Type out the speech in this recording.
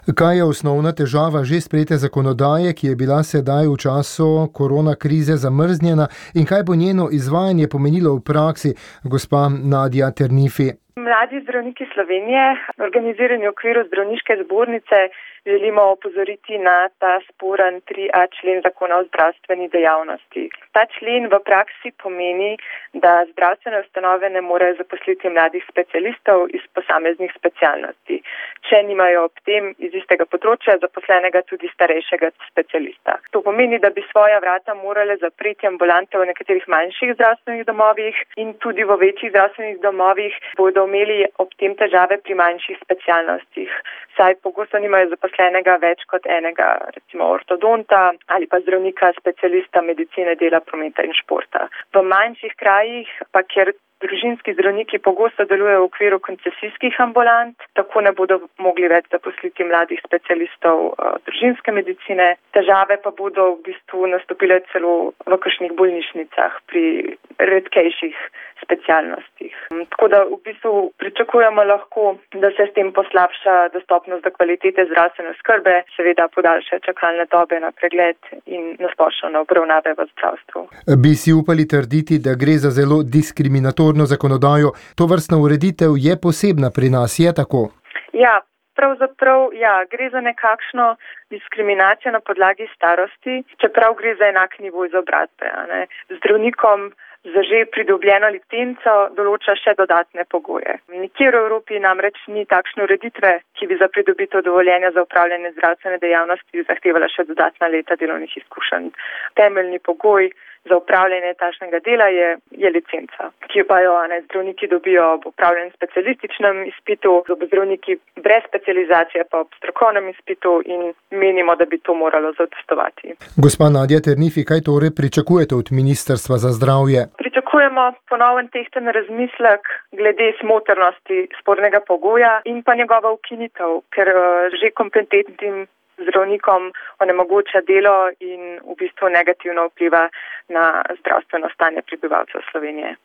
Kaj je osnovna težava že sprejete zakonodaje, ki je bila sedaj v času korona krize zamrznjena in kaj bo njeno izvajanje pomenilo v praksi, gospa Nadja Ternifi? Mladi zdravniki Slovenije, organizirani v okviru zdravniške zbornice, želimo opozoriti na ta sporen 3a člen zakona o zdravstveni dejavnosti. Ta člen v praksi pomeni, da zdravstvene ustanove ne morejo zaposliti mladih specialistov iz posameznih specialnosti, če nimajo ob tem iz istega področja zaposlenega tudi starejšega specialista. To pomeni, da bi svoja vrata morale zapreti ambulante v nekaterih manjših zdravstvenih domovih in tudi v večjih zdravstvenih domovih bodo imeli ob tem težave pri manjših specialnostih, saj pogosto nimajo zaposlenega več kot enega, recimo ortodonta ali pa zdravnika specialista medicine, dela, prometa in športa. V manjših krajih pa, kjer družinski zdravniki pogosto delujejo v okviru koncesijskih ambulant, tako ne bodo mogli več zaposliti mladih specialistov družinske medicine. Težave pa bodo v bistvu nastopile celo v kakšnih bolnišnicah pri redkejših specialnostih. Tako da v bistvu pričakujemo lahko, da se s tem poslabša dostopnost do kvalitete zdravstvene oskrbe, seveda podaljša čakalne dobe na pregled in nasplošno na obravnave v zdravstvu. Bi si upali trditi, da gre za zelo diskriminatorno zakonodajo? Tovrstna ureditev je posebna pri nas, je tako? Ja, pravzaprav gre za nekakšno diskriminacijo na podlagi starosti, čeprav gre za enak nivo izobrazbe. Zdravnikom za že pridobljeno licenco določa še dodatne pogoje. Nikjer v Evropi namreč ni takšne ureditve, ki bi za pridobitev dovoljenja za opravljanje zdravstvene dejavnosti zahtevala še dodatna leta delovnih izkušenj. Temeljni pogoj za opravljanje takšnega dela je licenca, ki pa jo zdravniki dobijo ob opravljenem specialističnem izpitu, zdravniki brez specializacije pa ob strokovnem izpitu in menimo, da bi to moralo zadostovati. Gospa Nadja Ternifi, kaj torej pričakujete od Ministrstva za zdravje? Pričakujemo ponoven tehten razmislek glede smotrnosti spornega pogoja in pa njegova ukinitev, ker že kompetentnim zdravnikom onemogoča delo in v bistvu negativno vpliva na zdravstveno stanje prebivalcev Slovenije.